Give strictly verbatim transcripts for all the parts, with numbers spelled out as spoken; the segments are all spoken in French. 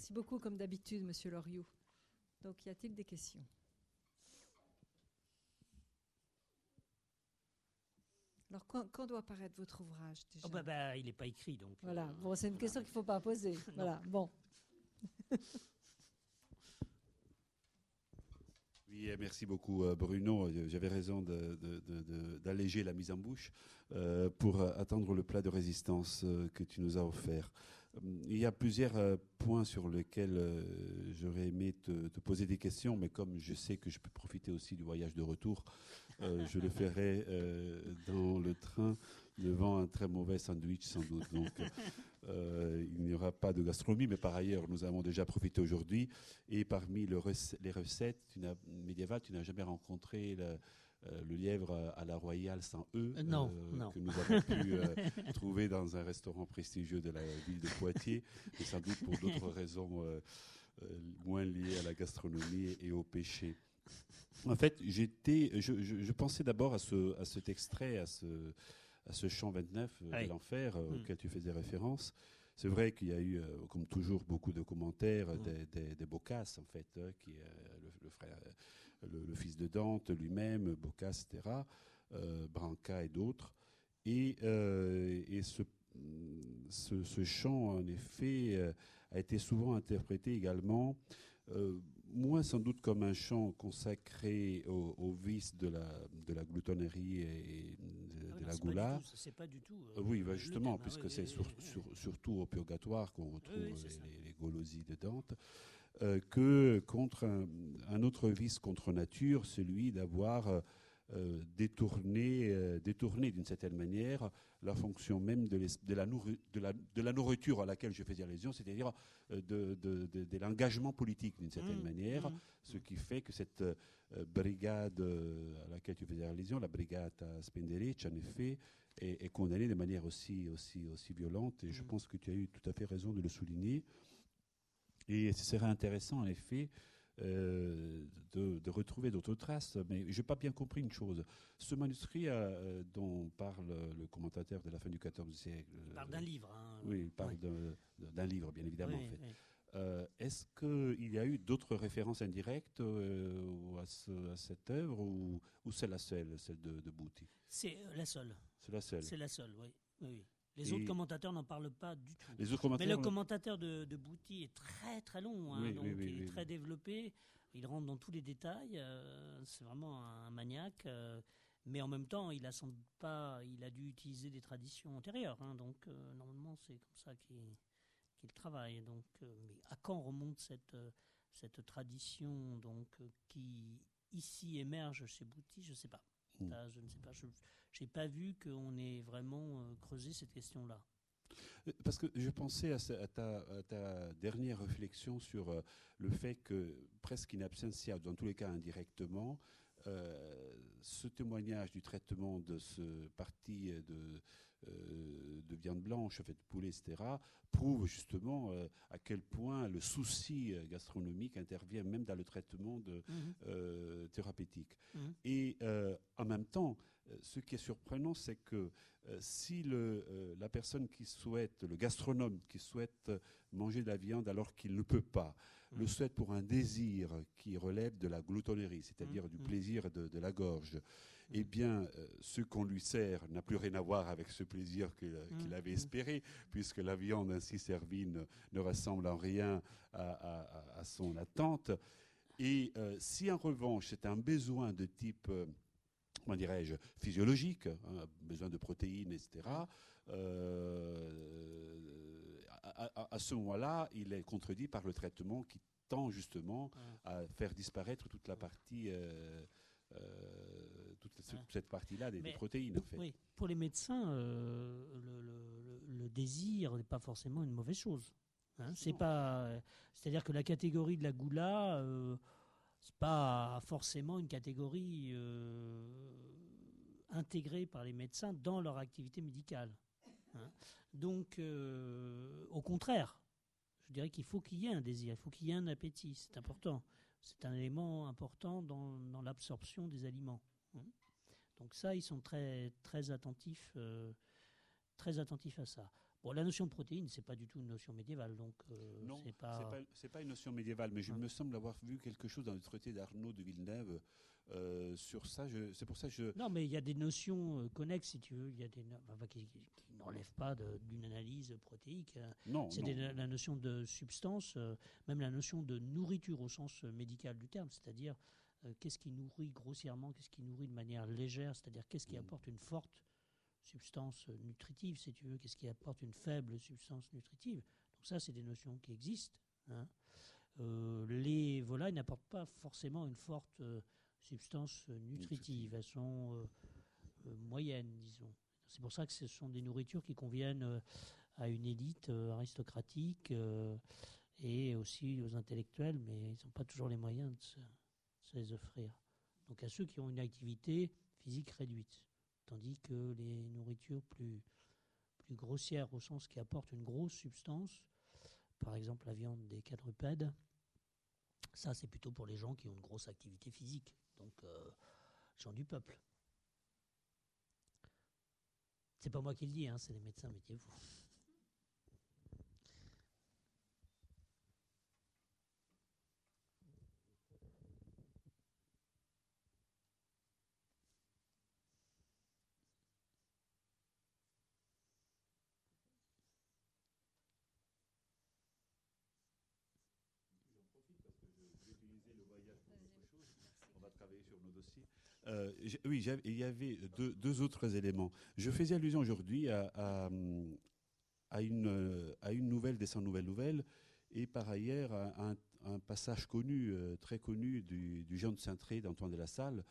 Merci beaucoup, comme d'habitude, Monsieur Loriot. Donc, y a-t-il des questions? Alors, quand, quand doit apparaître votre ouvrage déjà? Oh bah, bah, il n'est pas écrit, donc... Voilà, euh, bon, c'est une voilà. question qu'il ne faut pas poser. Voilà, bon. Oui, merci beaucoup Bruno. J'avais raison de, de, de, de, d'alléger la mise en bouche euh, pour attendre le plat de résistance euh, que tu nous as offert. Il y a plusieurs euh, points sur lesquels euh, j'aurais aimé te, te poser des questions, mais comme je sais que je peux profiter aussi du voyage de retour, euh, je le ferai euh, dans le train devant un très mauvais sandwich sans doute. Donc euh, il n'y aura pas de gastronomie, mais par ailleurs nous avons déjà profité aujourd'hui. Et parmi le rec- les recettes tu médiévales, tu n'as jamais rencontré le, euh, le lièvre à la royale sans œufs Euh, non, euh, non. que nous avons pu euh, trouver dans un restaurant prestigieux de la ville de Poitiers, et sans doute pour d'autres raisons euh, euh, moins liées à la gastronomie et au péché. En fait, j'étais, je, je, je pensais d'abord à, ce, à cet extrait, à ce, à ce chant vingt-neuf euh, Oui. de l'enfer euh, Mm. auquel tu faisais référence. C'est vrai qu'il y a eu, euh, comme toujours, beaucoup de commentaires, Mm. des, des, des Boccace, en fait, hein, qui est euh, le, le frère, le, le fils de Dante lui-même, Boccace, et cetera, euh, Branca et d'autres. Et, euh, et ce, ce, ce chant, en effet, euh, a été souvent interprété également, euh, moins sans doute comme un chant consacré au, au vice de la, de la gloutonnerie et de, Ah de non, la c'est goula. pas du tout- C'est pas du tout. euh, Euh, oui, bah le justement, thème, hein, puisque oui, c'est oui, sur- oui, oui. sur- surtout au purgatoire qu'on retrouve Oui, oui, c'est ça. les, les golosies de Dante, euh, que contre un, un autre vice contre nature, celui d'avoir euh, euh, détourné, euh, détourné d'une certaine manière la fonction même de, l'es- de, la, nourri- de, la, de la nourriture à laquelle je faisais allusion, c'est-à-dire euh, de, de, de, de l'engagement politique d'une certaine Mmh, manière, mmh. ce qui fait que cette euh, brigade euh, à laquelle tu faisais allusion, la brigade à Spenderec, en effet, est, est condamnée de manière aussi, aussi, aussi violente, et je Mm. pense que tu as eu tout à fait raison de le souligner. Et ce serait intéressant, en effet, euh, de, de retrouver d'autres traces. Mais je n'ai pas bien compris une chose. Ce manuscrit euh, dont parle le commentateur de la fin du quatorzième siècle. Il parle d'un livre. Hein. Oui, il parle Oui. d'un, d'un livre, bien évidemment, Oui, en fait. oui. Euh, est-ce qu'il y a eu d'autres références indirectes euh, à, ce, à cette œuvre, ou, ou c'est la seule, celle de, de Bouty? C'est euh, la seule. C'est la seule. C'est la seule, oui. oui, oui. Les Et autres commentateurs n'en parlent pas du tout. Les autres Mais commentaires. le commentateur de, de Bouty est très très long, hein, Oui, donc oui, oui, il est oui, très oui. développé. Il rentre dans tous les détails. euh, c'est vraiment un maniaque. euh, mais en même temps, il a sans doute pas, il a dû utiliser des traditions antérieures. Hein, donc euh, normalement, c'est comme ça qu'il qu'il travaille. Donc, euh, mais à quand remonte cette euh, cette tradition donc euh, qui ici émerge chez Bouty, je ne sais pas. Mm. Ça, je ne sais pas. Je n'ai pas vu qu'on ait vraiment euh, creusé cette question-là. Parce que je pensais à, ce- à ta, à ta dernière réflexion sur euh, le fait que, presque in absentia, dans tous les cas indirectement, euh, ce témoignage du traitement de ce parti de, euh, de viande blanche, fait de poulet, et cetera, prouve justement euh, à quel point le souci euh, gastronomique intervient même dans le traitement de, Mhm. euh, thérapeutique. Mhm. Et euh, en même temps, euh, ce qui est surprenant, c'est que euh, si le, euh, la personne qui souhaite, le gastronome qui souhaite manger de la viande alors qu'il ne peut pas, Mhm. le souhaite pour un désir qui relève de la gloutonnerie, c'est-à-dire Mhm. du Mhm. plaisir de, de la gorge, eh bien, euh, ce qu'on lui sert n'a plus rien à voir avec ce plaisir que- qu'il Mhm. avait Mhm. espéré, puisque la viande ainsi servie ne, ne ressemble en rien à, à- à son attente. Et euh, si en revanche c'est un besoin de type, euh, comment dirais-je, physiologique, hein, besoin de protéines, et cetera, euh, à, à- à ce moment-là, il est contredit par le traitement qui tend justement à faire disparaître toute la partie, euh, euh, toute ce- Ouais. cette partie-là des, des Mais protéines, en fait. Oui, pour les médecins, euh, le, le- le- le désir n'est pas forcément une mauvaise chose. Hein. C'est Non. pas, c'est-à-dire que la catégorie de la goula, euh, c'est pas forcément une catégorie euh, intégrée par les médecins dans leur activité médicale. Hein. Donc, euh, au contraire, je dirais qu'il faut qu'il y ait un désir, il faut qu'il y ait un appétit. C'est important. C'est un élément important dans, dans l'absorption des aliments. Hein. Donc ça, ils sont très, très attentifs, euh, très attentifs à ça. Bon, la notion de protéine, c'est pas du tout une notion médiévale, donc euh, Non, c'est pas... c'est pas, c'est pas une notion médiévale, mais je Hein. me semble avoir vu quelque chose dans le traité d'Arnaud de Villeneuve euh, sur ça. Je, c'est pour ça que je... Non, mais il y a des notions euh, connexes, si tu veux, il y a des no- enfin, qui, qui- qui n'enlèvent pas de- d'une analyse protéique. Hein. Non, C'est non. des- la notion de substance, euh, même la notion de nourriture au sens euh, médical du terme, c'est-à-dire euh, qu'est-ce qui nourrit grossièrement, qu'est-ce qui nourrit de manière légère, c'est-à-dire qu'est-ce qui Mhm. apporte une forte substance euh, nutritive, si tu veux, qu'est-ce qui apporte une faible substance nutritive. Donc ça, c'est des notions qui existent. Hein. Euh, les volailles n'apportent pas forcément une forte euh, substance euh, nutritive. Nutritive. Elles sont euh, euh, moyennes, disons. C'est pour ça que ce sont des nourritures qui conviennent euh, à une élite euh, aristocratique euh, et aussi aux intellectuels, mais ils n'ont pas toujours les moyens de se, se les offrir. Donc à ceux qui ont une activité physique réduite. Tandis que les nourritures plus, plus grossières, au sens qui apportent une grosse substance, par exemple la viande des quadrupèdes, ça c'est plutôt pour les gens qui ont une grosse activité physique, donc euh, gens du peuple. C'est pas moi qui le dis, hein, c'est les médecins médiévaux. On va travailler sur nos dossiers. Euh, j'ai- oui, j'avais- il y avait deux, deux autres éléments. Je faisais allusion aujourd'hui à, à, à une, euh, à une nouvelle des cent nouvelles nouvelles et par ailleurs à un, un passage connu, euh, très connu du, du Jean de Saintré d'Antoine de la Salle,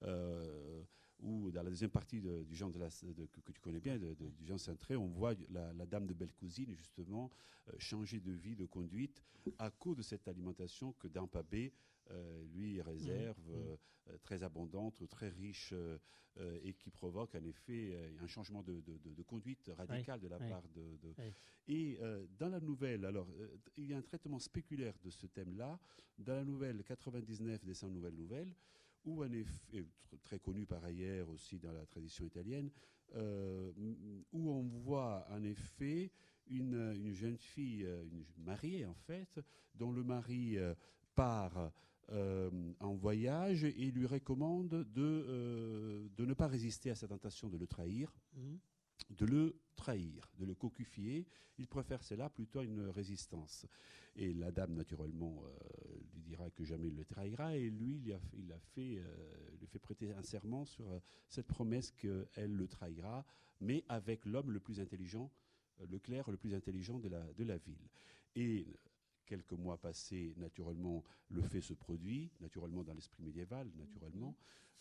euh, où dans la deuxième partie de- du Jean de la, de- que, que tu connais bien, de- de- du Jean de Saintré, on voit la, la dame de Belle-Cousine justement euh, changer de vie, de conduite à cause de cette alimentation que Dampabé euh, lui réserve, Mmh. euh, euh, très abondante, très riche euh, euh, et qui provoque en effet euh, un changement de, de- de- de conduite radical de la oui, part de. de- oui. Et euh, dans la nouvelle, alors euh, il y a un traitement spéculaire de ce thème-là dans la nouvelle quatre-vingt-dix-neuf des cent nouvelles nouvelles, où en effet, tr- très connu par ailleurs aussi dans la tradition italienne, euh, m- où on voit en effet une, une jeune fille, euh, une mariée en fait, dont le mari euh, part euh, en voyage et lui recommande de, euh, de ne pas résister à sa tentation de le trahir, Mmh. de le trahir, de le cocufier. Il préfère cela plutôt à une résistance. Et la dame, naturellement, euh, lui dira que jamais il le trahira. Et lui, il a, il a fait, euh, lui fait prêter un serment sur euh, cette promesse qu'elle le trahira, mais avec l'homme le plus intelligent, euh, le clerc le plus intelligent de la, de la ville. Et quelques mois passés, naturellement, le fait se produit, naturellement dans l'esprit médiéval, naturellement.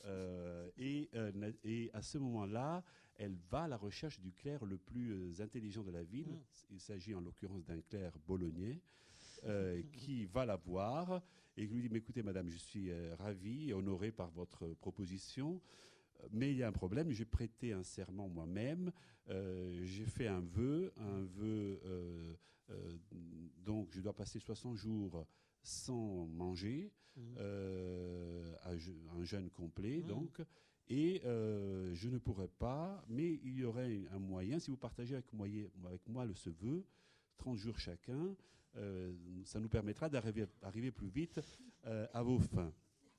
Euh, et, euh, na- et à ce moment-là, elle va à la recherche du clerc le plus euh, intelligent de la ville. Mm. Il s'agit en l'occurrence d'un clerc bolognais euh, qui va la voir et lui dit, mais écoutez madame, je suis euh, ravi et honoré par votre proposition, euh, mais il y a un problème, j'ai prêté un serment moi-même, euh, j'ai fait un vœu, un vœu, euh, euh, donc je dois passer soixante jours sans manger, Mmh. euh, à je- un jeûne complet, Mm. donc, et euh, je ne pourrais pas, mais il y aurait un moyen, si vous partagez avec moi, avec moi le, ce vœu, trente jours chacun, euh, ça nous permettra d'arriver arriver plus vite euh, à vos fins.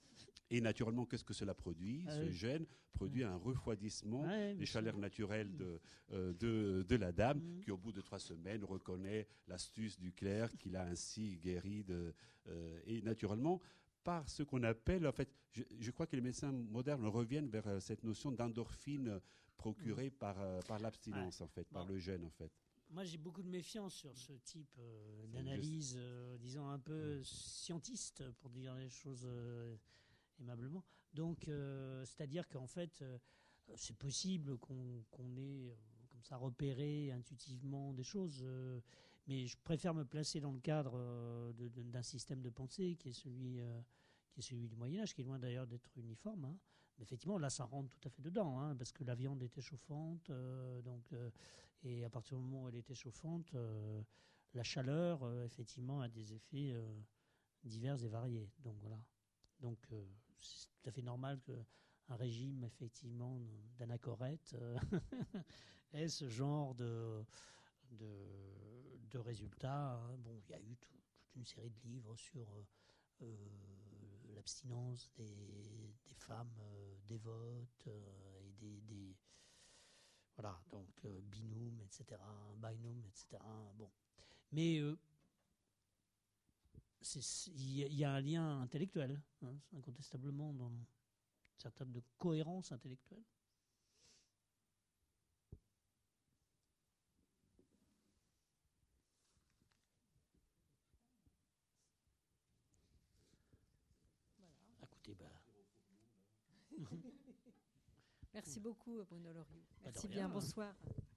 Et naturellement, qu'est-ce que cela produit? Ah Ce oui. gène produit un refroidissement Ouais, des bien chaleurs sûr. naturelles de, euh, de, de la dame, Mhm. qui au bout de trois semaines reconnaît l'astuce du clerc qu'il a ainsi guéri. De, euh, et naturellement, par ce qu'on appelle, en fait, je, je crois que les médecins modernes reviennent vers euh, cette notion d'endorphine procurée par, euh, par l'abstinence, en fait, par Bon. le gène, en fait. Moi, j'ai beaucoup de méfiance sur ce type euh, C'est d'analyse, euh, disons un peu Mm. scientiste, pour dire les choses euh, aimablement. Donc, euh, c'est-à-dire qu'en fait, euh, c'est possible qu'on qu'on ait, euh, comme ça, repéré intuitivement des choses, euh, mais je préfère me placer dans le cadre euh, de- de- d'un système de pensée qui est celui, euh, qui est celui du Moyen-Âge, qui est loin d'ailleurs d'être uniforme. Hein. Mais effectivement, là, ça rentre tout à fait dedans, hein, parce que la viande était chauffante, euh, donc... euh, et à partir du moment où elle était chauffante, euh, la chaleur, euh, effectivement, a des effets euh, divers et variés. Donc voilà. Donc euh, c'est tout à fait normal qu'un régime, effectivement, d'anachorète euh, ait ce genre de, de, de résultats. Hein. Bon, il y a eu tout, toute une série de livres sur euh, l'abstinence des, des femmes euh, dévotes euh, et des, des voilà, donc euh, binôme, et cetera, binôme, et cetera. Bon, mais euh, il y, y a un lien intellectuel, hein, incontestablement, dans une certaine de cohérence intellectuelle. Écoutez, bah... Merci beaucoup, Bruno Loriot. Pas de Merci rien, bien, hein. bonsoir.